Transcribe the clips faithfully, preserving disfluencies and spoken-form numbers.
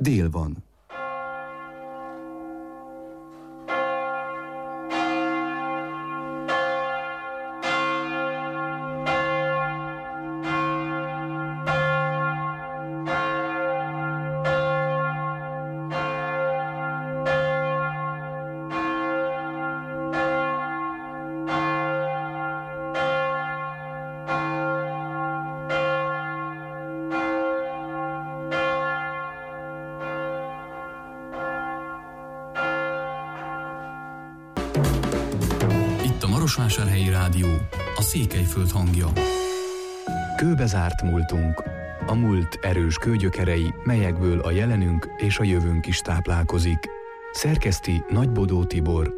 dél van. Marosvásárhelyi Rádió, a Székelyföld hangja. Kőbezárt múltunk. A múlt erős kőgyökerei, melyekből a jelenünk és a jövőnk is táplálkozik. Szerkeszti Nagybodó Tibor.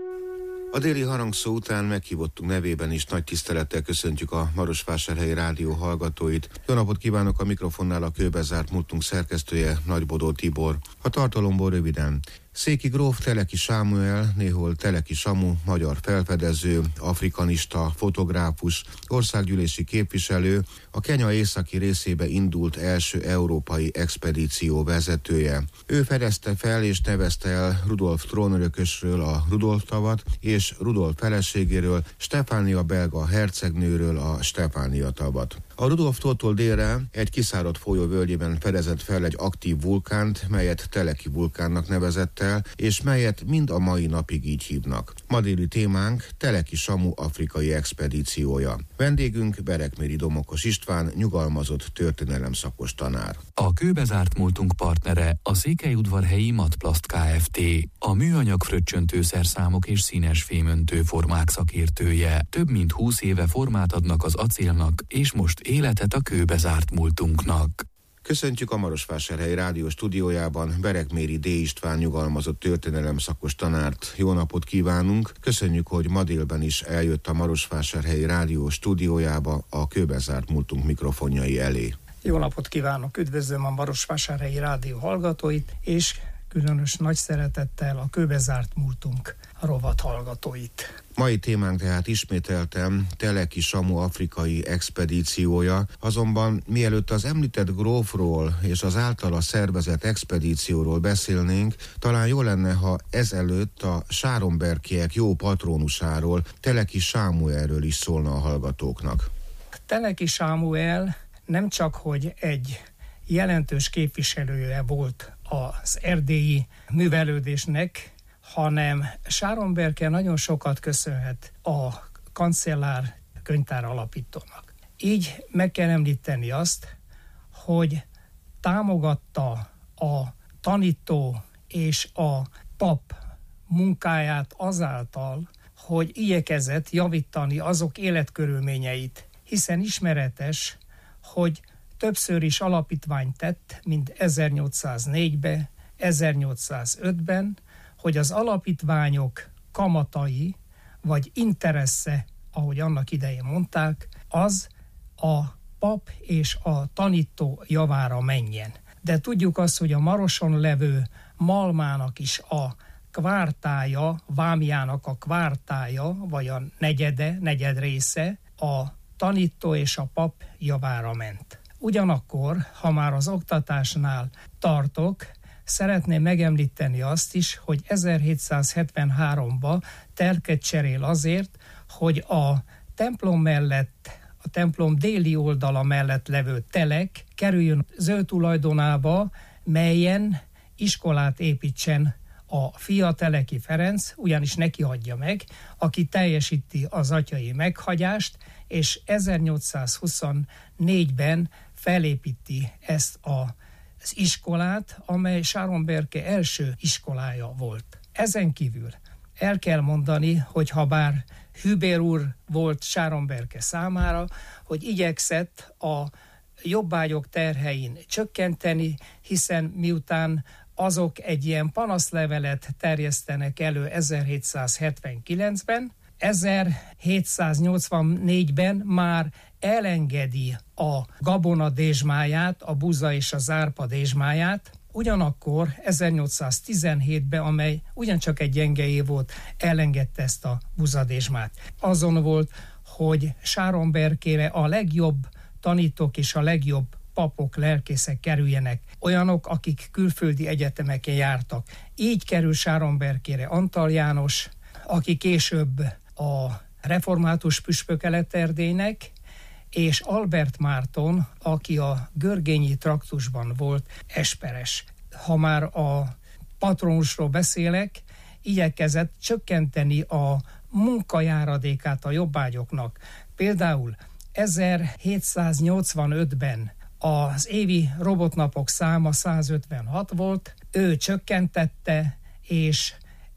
A déli harangszó után meghívottunk nevében is nagy tisztelettel köszöntjük a Marosvásárhelyi Rádió hallgatóit. Jó napot kívánok, a mikrofonnál a Kőbezárt múltunk szerkesztője, Nagybodó Tibor. A tartalomból röviden. Széki gróf Teleki Sámuel, néhol Teleki Samu, magyar felfedező, afrikanista, fotográfus, országgyűlési képviselő, a Kenya északi részébe indult első európai expedíció vezetője. Ő fedezte fel és nevezte el Rudolf trónörökösről a Rudolf-tavat, és Rudolf feleségéről, Stefánia belga hercegnőről a Stefánia-tavat. A Rudolf-tótól délre egy kiszáradt folyó völgyében fedezett fel egy aktív vulkánt, melyet Teleki vulkánnak nevezett el, és melyet mind a mai napig így hívnak. Ma déli témánk Teleki Samu afrikai expedíciója. Vendégünk Berekméri Domokos István, nyugalmazott történelemszakos tanár. A Kőbezárt múltunk partnere a Székelyudvarhelyi Matplast Kft., a műanyag fröccsöntőszerszámok és színes fémöntő formák szakértője. Több mint húsz éve formát adnak az acélnak, és most életet a kőbezárt múltunknak. Köszöntjük a Marosvásárhelyi Rádió stúdiójában Berekméri D. István, nyugalmazott történelemszakos tanárt. Jó napot kívánunk! Köszönjük, hogy ma délben is eljött a Marosvásárhelyi Rádió stúdiójába a Kőbezárt múltunk mikrofonjai elé. Jó napot kívánok! Üdvözlöm a Marosvásárhelyi Rádió hallgatóit, és különös nagy szeretettel a Kőbezárt múltunk rovat hallgatóit. Mai témánk tehát ismételtem Teleki Samu afrikai expedíciója, azonban mielőtt az említett grófról és az általa szervezett expedícióról beszélnénk, talán jó lenne, ha ezelőtt a sáromberkiek jó patrónusáról, Teleki Sámuelről is szólna a hallgatóknak. Teleki Sámuel nem csak, hogy egy jelentős képviselője volt az erdélyi művelődésnek, hanem Sáromberke nagyon sokat köszönhet a kancellár könyvtár alapítónak. Így meg kell említeni azt, hogy támogatta a tanító és a pap munkáját azáltal, hogy igyekezett javítani azok életkörülményeit, hiszen ismeretes, hogy többször is alapítványt tett, mint ezernyolcszáznégyben, ezernyolcszázötben, hogy az alapítványok kamatai, vagy interessze, ahogy annak idején mondták, az a pap és a tanító javára menjen. De tudjuk azt, hogy a Maroson levő malmának is a kvártája, vámjának a kvártája, vagy a negyede, negyed része a tanító és a pap javára ment. Ugyanakkor, ha már az oktatásnál tartok, szeretném megemlíteni azt is, hogy ezerhétszázhetvenháromban terket cserél azért, hogy a templom mellett, a templom déli oldala mellett levő telek kerüljön az ő tulajdonába, melyen iskolát építsen a fia, Teleki Ferenc, ugyanis neki adja meg, aki teljesíti az atyai meghagyást, és ezernyolcszázhuszonnégyben felépíti ezt a az iskolát, amely Sáromberke első iskolája volt. Ezen kívül el kell mondani, hogy ha bár Hübér úr volt Sáromberke számára, hogy igyekszett a jobbágyok terhein csökkenteni, hiszen miután azok egy ilyen panaszlevelet terjesztenek elő ezerhétszázhetvenkilencben, ezerhétszáznyolcvannégyben már elengedi a gabona dézsmáját, a buza és a zárpa dézsmáját, ugyanakkor ezernyolcszáztizenhétben, amely ugyancsak egy gyenge év volt, elengedte ezt a buzadézsmát. Azon volt, hogy Sáromberkére a legjobb tanítók és a legjobb papok, lelkészek kerüljenek, olyanok, akik külföldi egyetemeken jártak. Így kerül Sáronberkére Antal János, aki később a református püspöke lett Erdélynek, és Albert Márton, aki a görgényi traktusban volt esperes. Ha már a patronusról beszélek, igyekezett csökkenteni a munkajáradékát a jobbágyoknak. Például ezerhétszáznyolcvanötben az évi robotnapok száma százötvenhat volt, ő csökkentette, és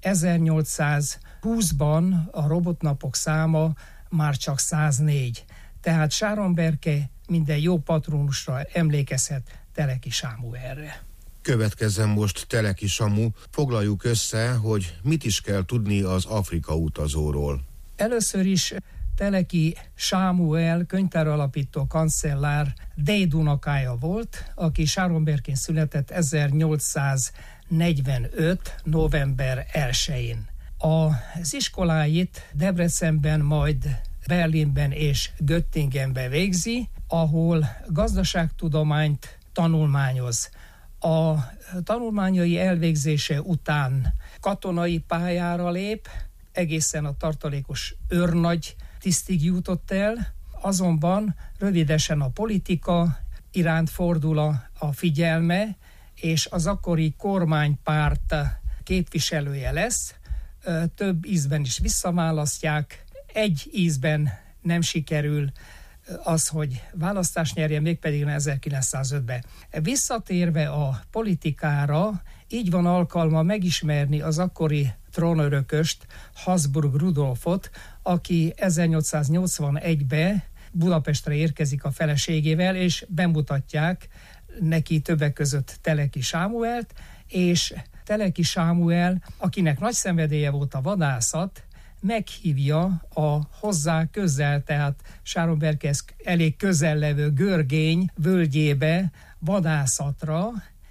ezernyolcszázhúszban a robotnapok száma már csak száznégy. Tehát Sáronberke minden jó patronusra emlékezhet Teleki Sámuelre. Következzen most Teleki Samu. Foglaljuk össze, hogy mit is kell tudni az Afrika utazóról. Először is Teleki Sámuel könyvtáralapító kancellár dédunokája volt, aki Sáronberkén született ezernyolcszáznegyvenöt. november elsején. Az iskoláit Debrecenben, majd Berlinben és Göttingenben végzi, ahol gazdaságtudományt tanulmányoz. A tanulmányai elvégzése után katonai pályára lép, egészen a tartalékos őrnagy tisztig jutott el, azonban rövidesen a politika iránt fordul a, a figyelme, és az akkori kormánypárt képviselője lesz. Több ízben is visszaválasztják, egy ízben nem sikerül az, hogy választást nyerje, mégpedig ezerkilencszázötben. Visszatérve a politikára, így van alkalma megismerni az akkori trónörököst, Habsburg Rudolfot, aki ezernyolcszáznyolcvanegyben Budapestre érkezik a feleségével, és bemutatják neki többek között Teleki Sámuelt, és Teleki Sámuel, akinek nagy szenvedélye volt a vadászat, meghívja a hozzá közel, tehát Sáronberkhez elég közel levő Görgény völgyébe vadászatra,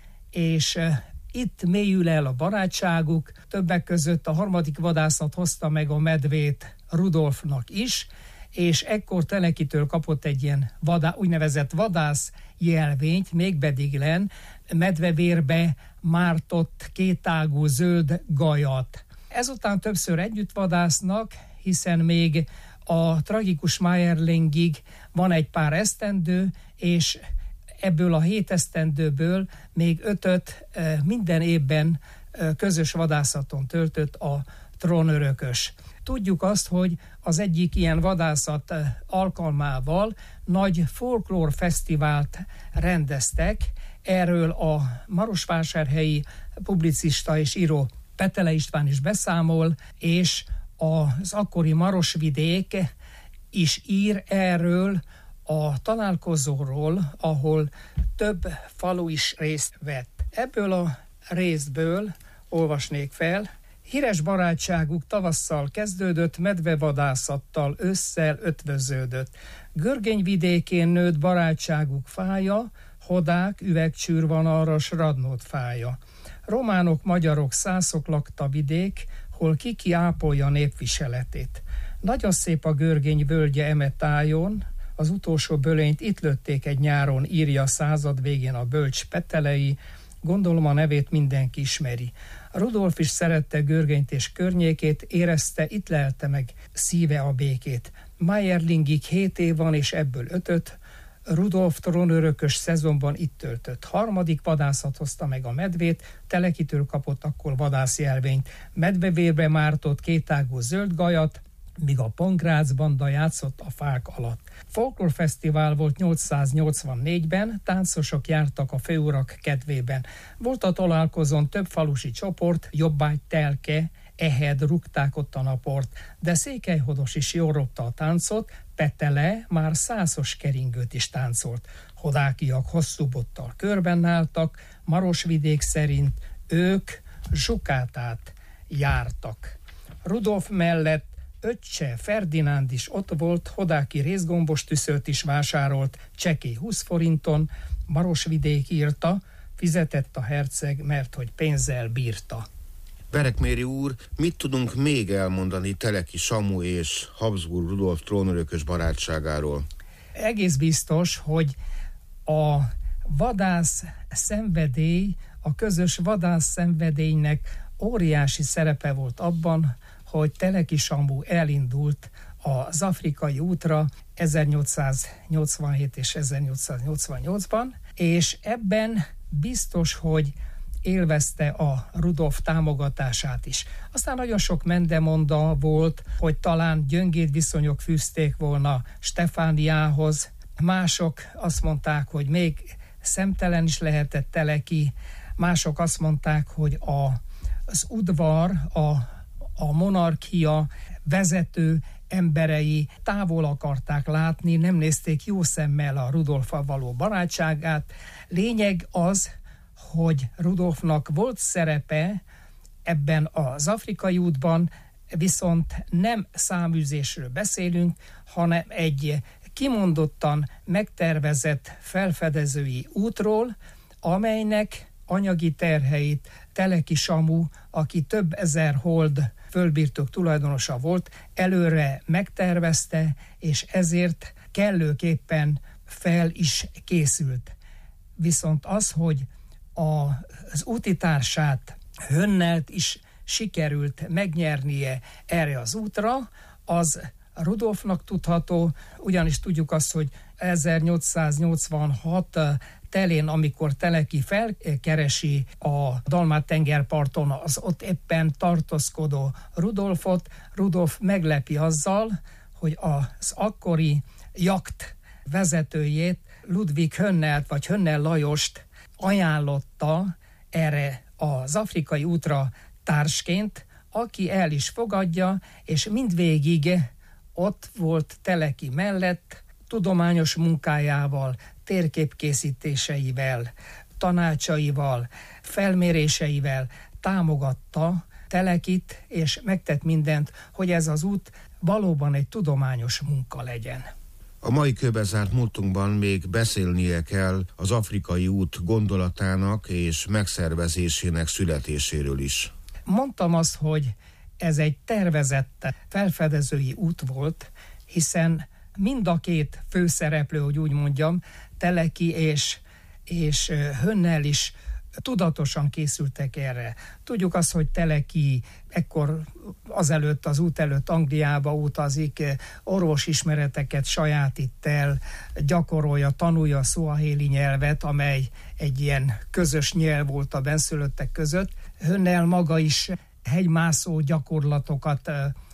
és itt mélyül el a barátságuk, többek között a harmadik vadászat hozta meg a medvét Rudolfnak is, és ekkor Telekitől kapott egy ilyen vadá, úgynevezett vadász jelvényt, mégpedig len medvevérbe mártott kétágú zöld gajat. Ezután többször együtt vadásznak, hiszen még a tragikus Mayerlingig van egy pár esztendő, és ebből a hét esztendőből még ötöt minden évben közös vadászaton töltött a trónörökös. Tudjuk azt, hogy az egyik ilyen vadászat alkalmával nagy folklórfesztivált rendeztek. Erről a marosvásárhelyi publicista és író Petele István is beszámol, és az akkori Marosvidék is ír erről a találkozóról, ahol több falu is részt vett. Ebből a részből olvasnék fel. Híres barátságuk tavasszal kezdődött, medvevadászattal ősszel ötvöződött. Görgényvidékén nőtt barátságuk fája, hodák, üvegcsűr van arra, s radnót fája. Románok, magyarok, szászok lakta vidék, hol kiki ápolja népviseletét. Nagyon szép a Görgény völgye eme tájon, az utolsó bölényt itt lőtték egy nyáron, írja a század végén a bölcs Petelei, gondolom a nevét mindenki ismeri. Rudolf is szerette Görgényt és környékét, érezte, itt lelte meg szíve a békét. Mayerlingig hét év van, és ebből ötöt, Rudolf trónörökös szezonban itt töltött. Harmadik vadászat hozta meg a medvét, Telekitől kapott akkor vadászjelvényt. Medvevérbe mártott kétágú zöld gajat, míg a Pankrác banda játszott a fák alatt. Folklórfesztivál volt nyolcszáznyolcvannégyben, táncosok jártak a főurak kedvében. Volt a találkozón több falusi csoport, jobbágy, telke, ehed, rúgták ott a naport, de Székelyhodos is jól ropta a táncot, Petele már százos keringőt is táncolt. Hodákiak hosszú bottal körben álltak, Marosvidék szerint ők zsukátát jártak. Rudolf mellett öccse Ferdinánd is ott volt, hodáki részgombos tüszöt is vásárolt, csekély húsz forinton, Marosvidék írta, fizetett a herceg, mert hogy pénzzel bírta. Berekméri úr, mit tudunk még elmondani Teleki Samu és Habsburg Rudolf trónörökös barátságáról? Egész biztos, hogy a vadász szenvedély, a közös vadász szenvedélynek óriási szerepe volt abban, hogy Teleki Sambu elindult az afrikai útra ezernyolcszáznyolcvanhét és ezernyolcszáznyolcvannyolcban, és ebben biztos, hogy élvezte a Rudolf támogatását is. Aztán nagyon sok mendemonda volt, hogy talán gyöngéd viszonyok fűzték volna Stefániához. Mások azt mondták, hogy még szemtelen is lehetett Teleki. Mások azt mondták, hogy a, az udvar, a, a monarchia vezető emberei távol akarták látni, nem nézték jó szemmel a Rudolffal való barátságát. Lényeg az, hogy Rudolfnak volt szerepe ebben az afrikai útban, viszont nem száműzésről beszélünk, hanem egy kimondottan megtervezett felfedezői útról, amelynek anyagi terheit Teleki Samu, aki több ezer hold földbirtok tulajdonosa volt, előre megtervezte, és ezért kellőképpen fel is készült. Viszont az, hogy az útitársát, Hönnelt is sikerült megnyernie erre az útra, az Rudolfnak tudható, ugyanis tudjuk azt, hogy ezernyolcszáznyolcvanhat telén, amikor Teleki felkeresi a Dalmát-tengerparton az ott éppen tartózkodó Rudolfot, Rudolf meglepi azzal, hogy az akkori jakt vezetőjét, Ludwig Hönnelt vagy Hönnel Lajost ajánlotta erre az afrikai útra társként, aki el is fogadja, és mindvégig ott volt Teleki mellett, tudományos munkájával, térképkészítéseivel, tanácsaival, felméréseivel támogatta Telekit, és megtett mindent, hogy ez az út valóban egy tudományos munka legyen. A mai kőbezárt múltunkban még beszélnie kell az afrikai út gondolatának és megszervezésének születéséről is. Mondtam azt, hogy ez egy tervezett felfedezői út volt, hiszen mind a két főszereplő, hogy úgy mondjam, Teleki és, és Hönnel is tudatosan készültek erre. Tudjuk azt, hogy Teleki ekkor azelőtt, az út előtt Angliába utazik, orvosismereteket sajátít el, gyakorolja, tanulja a szuahéli nyelvet, amely egy ilyen közös nyelv volt a benszülöttek között. Hönnel maga is hegymászó gyakorlatokat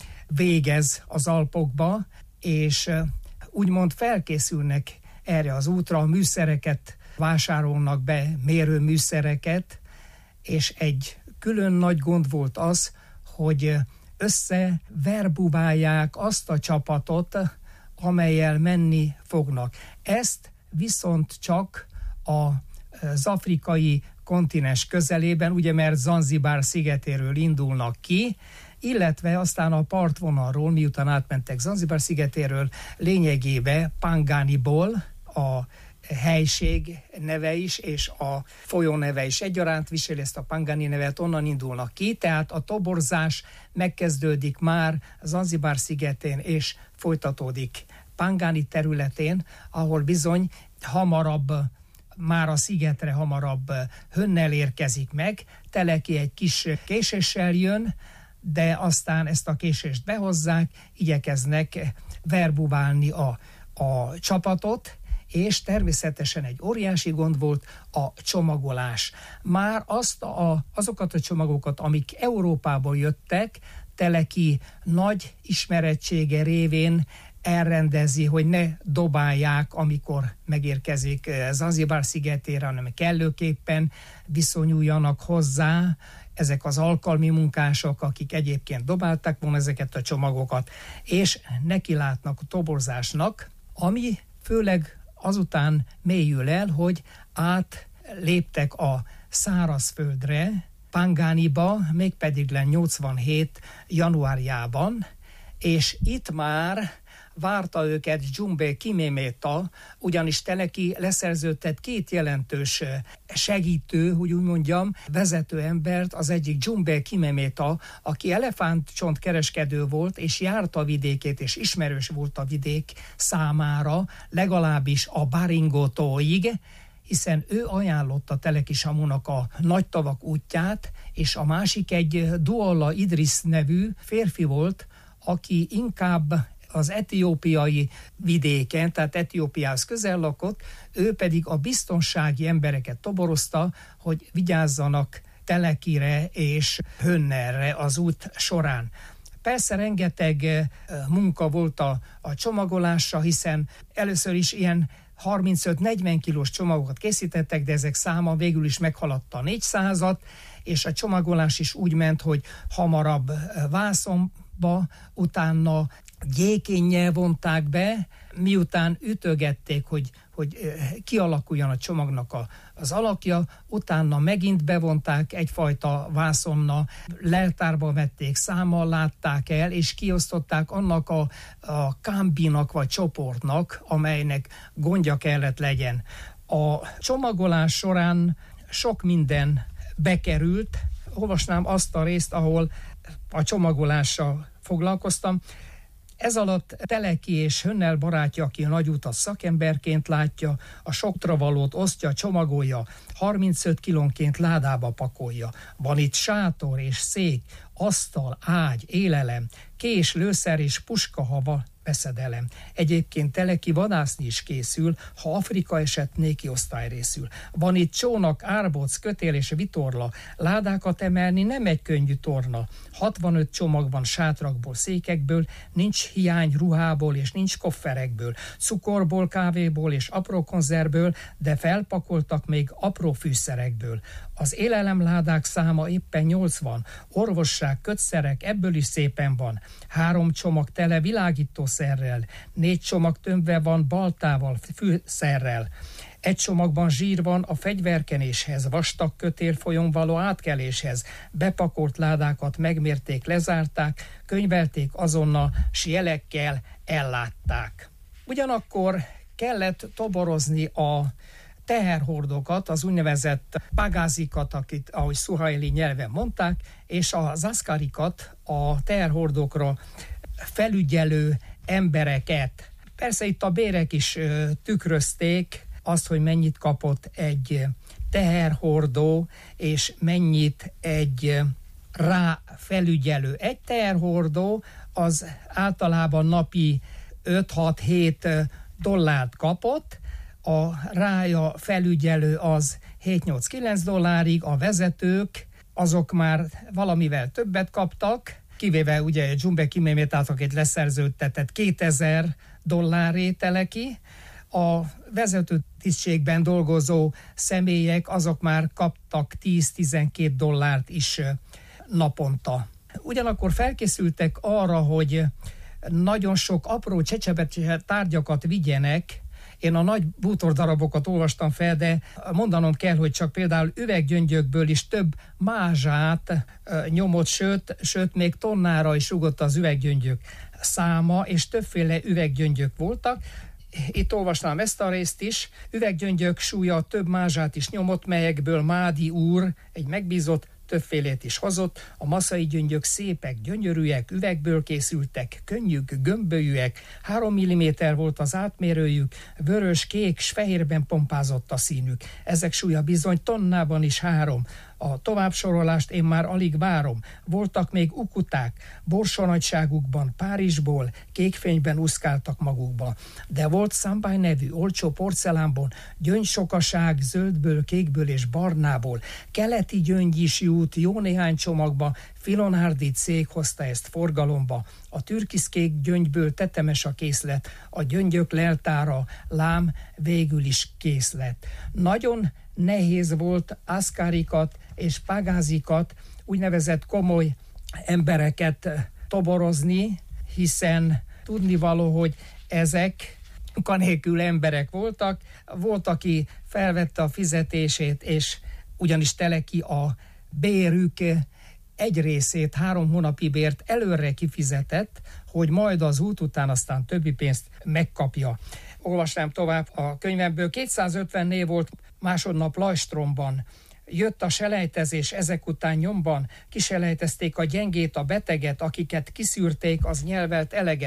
végez az Alpokba, és úgymond felkészülnek erre az útra, a műszereket vásárolnak be, mérőműszereket, és egy külön nagy gond volt az, hogy összeverbuválják azt a csapatot, amellyel menni fognak. Ezt viszont csak az afrikai kontinens közelében, ugye mert Zanzibár szigetéről indulnak ki, illetve aztán a partvonalról, miután átmentek Zanzibár szigetéről, lényegében Panganiból, a helység neve is, és a folyó neve is egyaránt viseli ezt a Pangani nevet, onnan indulnak ki, tehát a toborzás megkezdődik már Zanzibár szigetén, és folytatódik Pangani területén, ahol bizony hamarabb, már a szigetre hamarabb Hönnel érkezik meg, Teleki egy kis késéssel jön, de aztán ezt a késést behozzák, igyekeznek verbuválni a, a csapatot, és természetesen egy óriási gond volt a csomagolás. Már azt a, azokat a csomagokat, amik Európából jöttek, Teleki nagy ismerettsége révén elrendezi, hogy ne dobálják, amikor megérkezik Zanzibár szigetére, hanem kellőképpen viszonyuljanak hozzá ezek az alkalmi munkások, akik egyébként dobálták volna ezeket a csomagokat, és nekilátnak a toborzásnak, ami főleg azután mélyül el, hogy átléptek a szárazföldre, Panganiba, mégpedig le nyolcvanhét januárjában, és itt már várta őket Dzsumbé Kiméméta, ugyanis Teleki leszerződtett két jelentős segítő, hogy úgy mondjam, vezető embert, az egyik Dzsumbé Kiméméta, aki elefántcsont kereskedő volt, és járta a vidékét, és ismerős volt a vidék számára, legalábbis a Baringotóig, hiszen ő ajánlotta Teleki Samunak a Nagytavak útját, és a másik egy Dualla Idris nevű férfi volt, aki inkább az etiópiai vidéken, tehát Etiópiához közel lakott, ő pedig a biztonsági embereket toborozta, hogy vigyázzanak Telekire és Hönnerre az út során. Persze rengeteg munka volt a, a csomagolásra, hiszen először is ilyen harmincöt-negyven kilós csomagokat készítettek, de ezek száma végül is meghaladta a négyszázat, és a csomagolás is úgy ment, hogy hamarabb vászonba, utána gyékénnyel vonták be, miután ütögették, hogy, hogy kialakuljon a csomagnak a, az alakja, utána megint bevonták egyfajta vászonna, leltárba vették, számmal látták el, és kiosztották annak a, a kámbinak vagy csoportnak, amelynek gondja kellett legyen. A csomagolás során sok minden bekerült. Olvasnám azt a részt, ahol a csomagolással foglalkoztam. Ez alatt Teleki és Hönnel barátja, aki a nagyutat szakemberként látja, a soktra valót osztja, csomagolja, harmincöt kilónként ládába pakolja. Van itt sátor és szék, asztal, ágy, élelem, kés, lőszer és puskahava veszedelem. Egyébként Teleki vadászni is készül, ha Afrika eset néki osztály részül. Van itt csónak, árboc, kötél és vitorla, ládákat emelni nem egy könnyű torna. hatvanöt csomag van sátrakból, székekből, nincs hiány ruhából és nincs kofferekből, cukorból, kávéból és apró konzervből, de felpakoltak még apró fűszerekből. Az élelemládák száma éppen nyolcvan, orvosság, kötszerek, ebből is szépen van. Három csomag tele világítószerrel, négy csomag tömve van baltával, fűszerrel. Egy csomagban zsír van a fegyverkenéshez, vastag kötél folyón való átkeléshez. Bepakolt ládákat megmérték, lezárták, könyvelték azonnal, s jelekkel ellátták. Ugyanakkor kellett toborozni a teherhordokat, az úgynevezett pagázikat, akit, ahogy szuhaili nyelven mondták, és az aszkárikat, a teherhordokra felügyelő embereket. Persze itt a bérek is tükrözték azt, hogy mennyit kapott egy teherhordó, és mennyit egy rá felügyelő. Egy teherhordó az általában napi öt-hat-hét dollárt kapott, a rája felügyelő az hét-nyolc-kilenc dollárig, a vezetők azok már valamivel többet kaptak, kivéve ugye Dzsumbe Kimémétát, akit leszerződtetett kétezer dolláré Teleki. A vezető tisztségben dolgozó személyek azok már kaptak tíz-tizenkét dollárt is naponta. Ugyanakkor felkészültek arra, hogy nagyon sok apró csecsebecse tárgyakat vigyenek. Én a nagy bútordarabokat olvastam fel, de mondanom kell, hogy csak például üveggyöngyökből is több mázsát nyomott, sőt, sőt még tonnára is rúgott az üveggyöngyök száma, és többféle üveggyöngyök voltak. Itt olvasnám ezt a részt is. Üveggyöngyök súlya több mázsát is nyomott, melyekből Mádi úr, egy megbízott, többfélét is hozott. A maszai gyöngyök szépek, gyönyörűek, üvegből készültek, könnyűk, gömbölyűek, három milliméter volt az átmérőjük, vörös, kék s fehérben pompázott a színük. Ezek súlya bizony tonnában is három. A továbbsorolást én már alig várom. Voltak még ukuták, borsanagyságukban, Párizsból, kékfényben úszkáltak magukba. De volt Szambály nevű, olcsó porcelánból, gyöngysokaság, zöldből, kékből és barnából. Keleti gyöngy is jut, jó néhány csomagba, Filonhardi cég hozta ezt forgalomba. A türkiszkék gyöngyből tetemes a készlet, a gyöngyök leltára, lám végül is készlet. Nagyon nehéz volt aszkárikat és pagázikat, úgynevezett komoly embereket toborozni, hiszen tudnivaló, hogy ezek munkanélkül emberek voltak. Volt, aki felvette a fizetését, és ugyanis Teleki a bérük egy részét, három hónapi bért előre kifizetett, hogy majd az út után aztán többi pénzt megkapja. Olvasnám tovább a könyvemből. kétszázötven név volt másodnap Lajstromban. Jött a selejtezés ezek után nyomban, kiselejtezték a gyengét, a beteget, akiket kiszűrték, az nyelvelt eleget.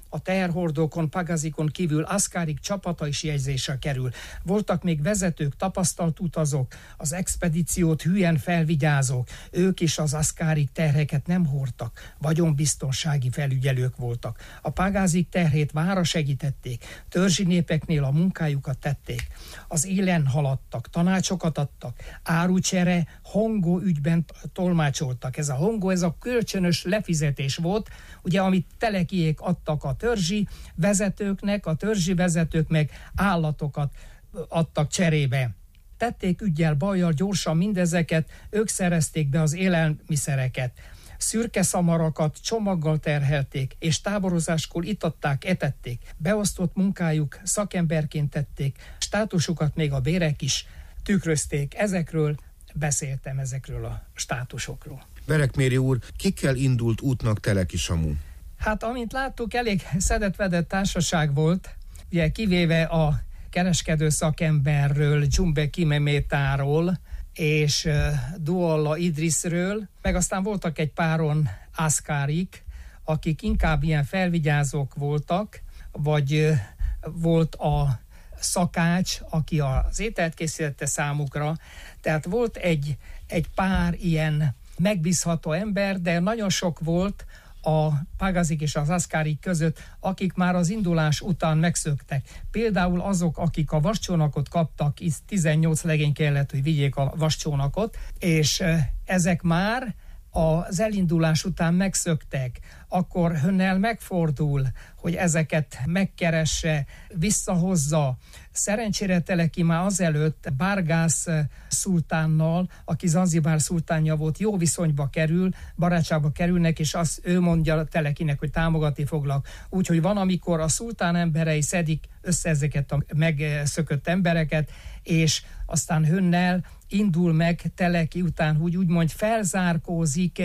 a teherhordókon, pagazikon kívül Ascarig csapata is jegyzésre kerül. Voltak még vezetők, tapasztalt utazók, az expedíciót hülyen felvigyázók, ők is az Ascarig terheket nem hordtak, vagyonbiztonsági felügyelők voltak. A pagázik terhét vára segítették, törzsi népeknél a munkájukat tették. Az élen haladtak, tanácsokat adtak, árucsere, hongó ügyben tolmácsoltak. Ez a hongó, ez a kölcsönös lefizetés volt, ugye, amit telekiék adtak a törzsi vezetőknek, a törzsi vezetők meg állatokat adtak cserébe. Tették üggyel, bajjal gyorsan mindezeket, ők szerezték be az élelmiszereket. Szürke szamarakat csomaggal terhelték, és táborozáskor itatták, etették. Beosztott munkájuk szakemberként tették, státusukat még a bérek is tükrözték. Ezekről beszéltem, ezekről a státusokról. Berekméri úr, kikkel indult útnak Teleki Samu? Hát, amint láttuk, elég szedett-vedett társaság volt, ugye kivéve a kereskedő szakemberről, Dzsumbe Kimemétáról és uh, Duolla Idrisről, meg aztán voltak egy páron Ascarig, akik inkább ilyen felvigyázók voltak, vagy uh, volt a szakács, aki az ételt készítette számukra, tehát volt egy, egy pár ilyen megbízható ember, de nagyon sok volt a pagazik és az Ascarig között, akik már az indulás után megszöktek. Például azok, akik a vascsónakot kaptak, itt tizennyolc legény kellett, hogy vigyék a vascsónakot, és ezek már az elindulás után megszöktek, akkor Hönnel megfordul, hogy ezeket megkeresse, visszahozza. Szerencsére Teleki már azelőtt Bárgász szultánnal, aki Zanzibár szultánja volt, jó viszonyba kerül, barátságba kerülnek, és azt ő mondja Telekinek, hogy támogatni foglak. Úgyhogy van, amikor a szultán emberei szedik össze ezeket a megszökött embereket, és aztán Hönnel indul meg Teleki után, hogy úgymond felzárkózik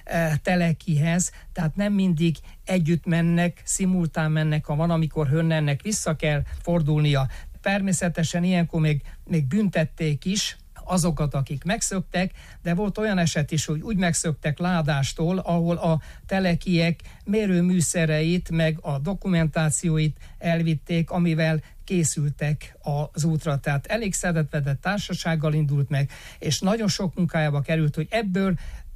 Telekihez, tehát nem mindig együtt mennek, szimultán mennek, ha van, amikor Hönnelnek vissza kell fordulnia. Természetesen ilyenkor még, még büntették is azokat, akik megszöktek, de volt olyan eset is, hogy úgy megszöktek Ládástól, ahol a telekiek mérőműszereit, meg a dokumentációit elvitték, amivel készültek az útra. Tehát elég szedett-vedett társasággal indult meg, és nagyon sok munkájába került, hogy ebből,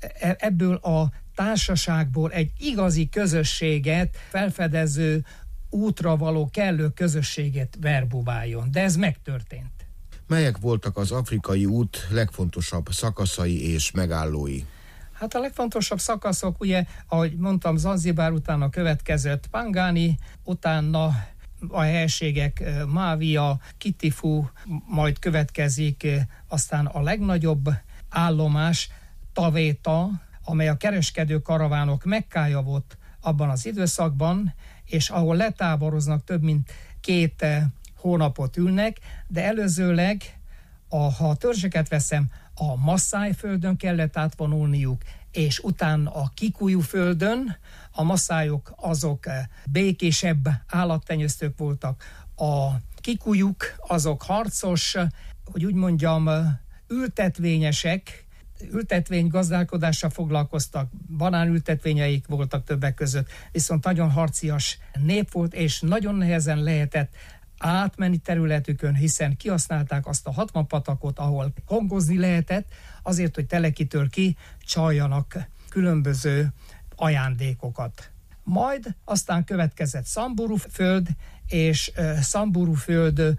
ebből a társaságból egy igazi közösséget, felfedező útra való kellő közösséget verbubáljon. De ez megtörtént. Melyek voltak az afrikai út legfontosabb szakaszai és megállói? Hát a legfontosabb szakaszok, ugye, ahogy mondtam, Zanzibár utána következett Pangani, utána a helységek Mávia, Kitifu, majd következik aztán a legnagyobb állomás, Tavéta, amely a kereskedő karavánok Mekkája volt abban az időszakban, és ahol letáboroznak, több mint két hónapot ülnek, de előzőleg, a, ha a törzseket veszem, a Masszáj földön kellett átvonulniuk, és utána a Kikuyu földön. A masszájok azok békésebb állattenyésztők voltak, a Kikuyuk azok harcos, hogy úgy mondjam, ültetvényesek, ültetvénygazdálkodással foglalkoztak, banánültetvényeik voltak többek között, viszont nagyon harcias nép volt, és nagyon nehezen lehetett átmenni területükön, hiszen kihasználták azt a hatvan patakot, ahol hongozni lehetett, azért, hogy Telekitől ki csaljanak különböző ajándékokat. Majd aztán következett Samburu föld, és Samburu föld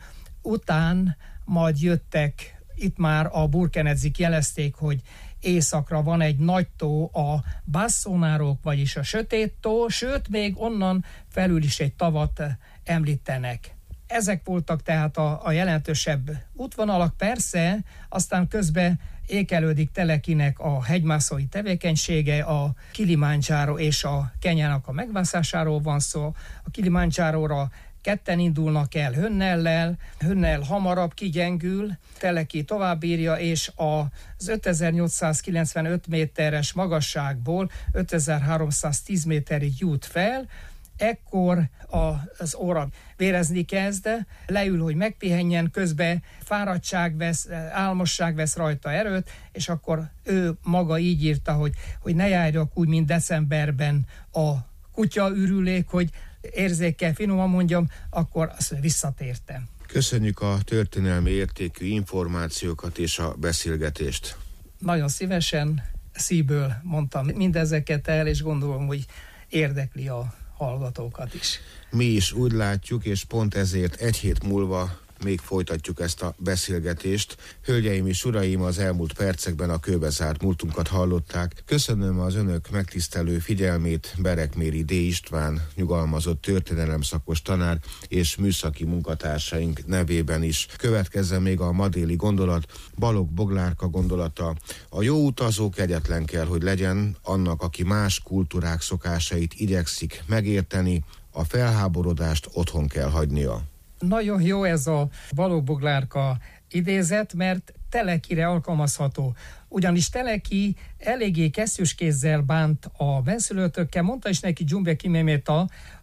után majd jöttek, itt már a burkenedzik jelezték, hogy északra van egy nagy tó, a basszonárok, vagyis a sötét tó, sőt, még onnan felül is egy tavat említenek. Ezek voltak tehát a, a jelentősebb útvonalak, persze, aztán közben ékelődik Telekinek a hegymászói tevékenysége, a Kilimanjaro és a Kenyának a megmászásáról van szó. A Kilimanjáróra ketten indulnak el Hönnellel, Hönnel hamarabb kigyengül, Teleki továbbírja, és az ötezer-nyolcszázkilencvenöt méteres magasságból ötezer-háromszáztíz méterig jut fel. Ekkor az óra vérezni kezd, leül, hogy megpihenjen, közben fáradtság vesz, álmosság vesz rajta erőt, és akkor ő maga így írta, hogy, hogy ne járjak úgy, mint decemberben a kutya ürülék, hogy érzékkel, finoman mondjam, akkor azt visszatértem. Köszönjük a történelmi értékű információkat és a beszélgetést. Nagyon szívesen, szívből mondtam mindezeket el, és gondolom, hogy érdekli a hallgatókat is. Mi is úgy látjuk, és pont ezért egy hét múlva még folytatjuk ezt a beszélgetést. Hölgyeim és uraim, az elmúlt percekben a kőbezárt múltunkat hallották. Köszönöm az önök megtisztelő figyelmét, Berekméri D. István, nyugalmazott történelemszakos tanár és műszaki munkatársaink nevében is. Következzen még a ma déli gondolat, Balogh Boglárka gondolata. A jó utazó kegyetlen kell, hogy legyen annak, aki más kultúrák szokásait igyekszik megérteni, a felháborodást otthon kell hagynia. Nagyon jó ez a Balogh Boglárka idézet, mert Telekire alkalmazható. Ugyanis Teleki eléggé kesztyűs kézzel bánt a benszülöttökkel, mondta is neki Dzsumbje Kiméméta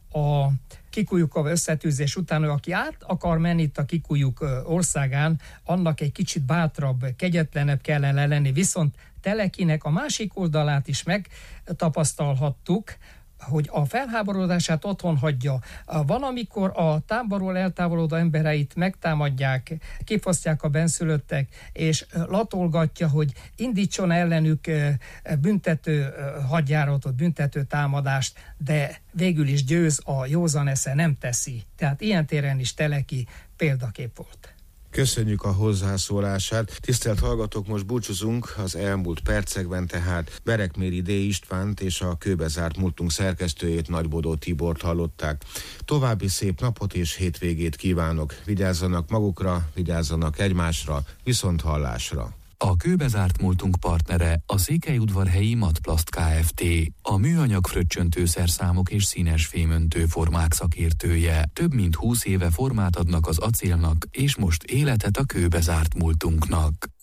a Kikujjukkal összetűzés után, hogy aki át akar menni itt a Kikujjuk országán, annak egy kicsit bátrabb, kegyetlenebb kellene lenni. Viszont Telekinek a másik oldalát is megtapasztalhattuk, hogy a felháborodását otthon hagyja. Van, amikor a táborról eltávolodó embereit megtámadják, kifosztják a benszülöttek, és latolgatja, hogy indítson ellenük büntető hadjáratot, büntető támadást, de végül is győz, a józan esze nem teszi. Tehát ilyen téren is Teleki példakép volt. Köszönjük a hozzászólását. Tisztelt hallgatók, most búcsúzunk az elmúlt percekben, tehát Berekméri D. Istvánt és a kőbezárt múltunk szerkesztőjét, Nagybodó Tibort hallották. További szép napot és hétvégét kívánok. Vigyázzanak magukra, vigyázzanak egymásra, viszont hallásra. A kőbezárt múltunk partnere a Székelyudvarhelyi Matplast Kft. A műanyag fröccsöntőszerszámok és színes fémöntő formák szakértője. Több mint húsz éve formát adnak az acélnak, és most életet a kőbezárt múltunknak.